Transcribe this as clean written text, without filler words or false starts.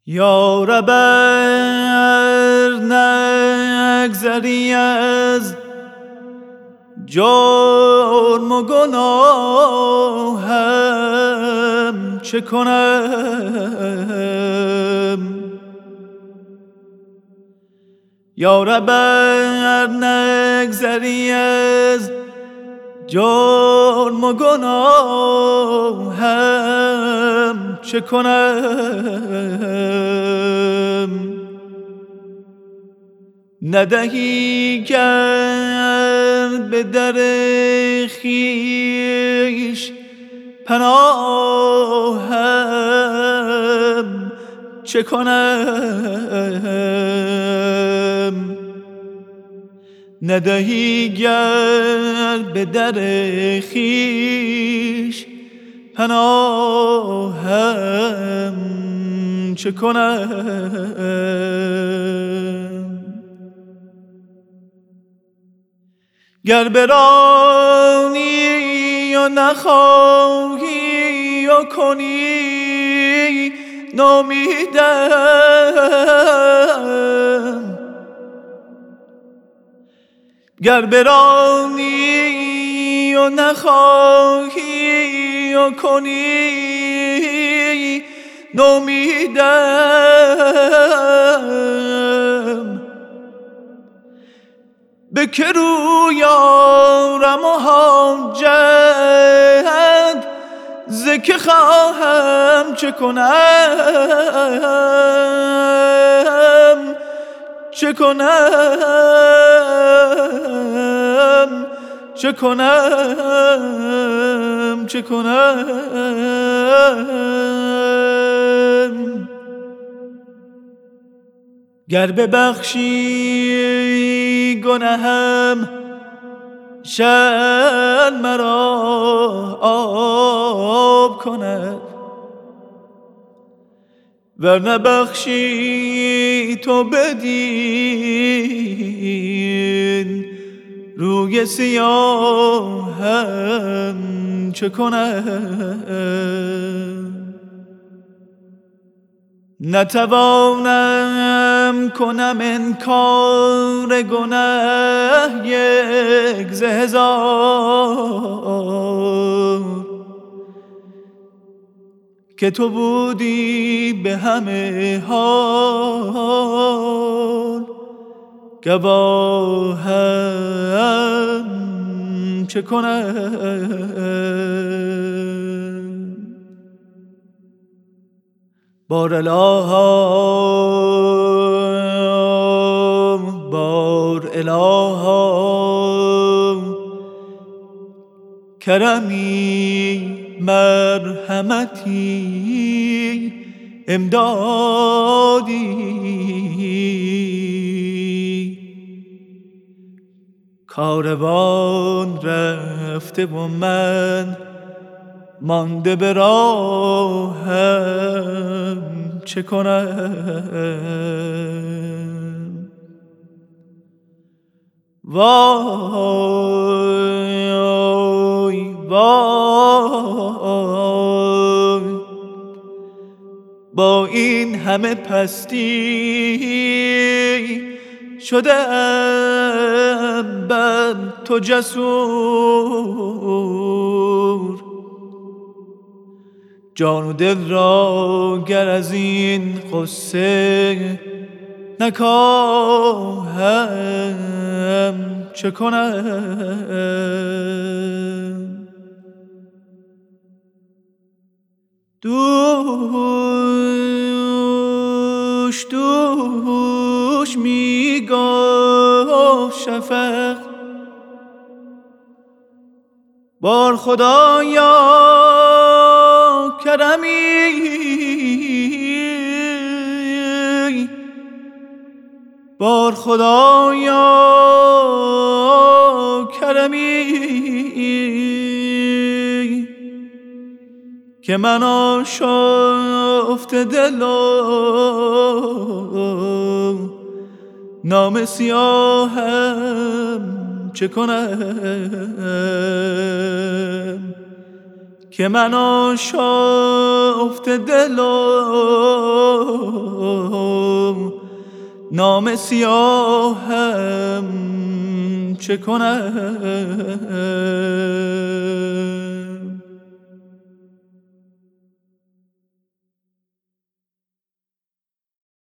یا رب ار نگذری از جرم و گناهم چه کنم؟ یا رب ار نگذری از جرم و گناهم چه کنم؟ ندهی گر به در خویش پناهم چه کنم؟ ندهی گر به در خویش پناهم چه کنم؟ گر برانی و نخواهی و کنی نومیدم، گر برانی و نخواهی و کنی نومیدم، به که روی آرم و حاجت ز که خواهم چه کنم؟ چه کنم؟ چه کنم؟ چه کنم؟ گر ببخشی گنهم شأن مرا آب کند، ور نبخشی تو بدین روی سیاهم چه کنم؟ نتوانم کنم انکار گناه یک ز هزار، که تو بودی به همه حال گواهم چه کنم؟ بار الهام بار الهام کرمی مرحمتی امدادی، کاروان رفته و من مانده به راهم چه کنم؟ وای وای با این همه پستی شدم بر تو جسور، جان و دل را گر از این غصه نکاهم چه کنم؟ دوش دوش می گفت شفق بار خدایا کرمی، بار خدایا کرمی، که من آشفته دل و نام سیاهم چه کنم؟ که من آشفته دل و نام سیاهم چه کنم؟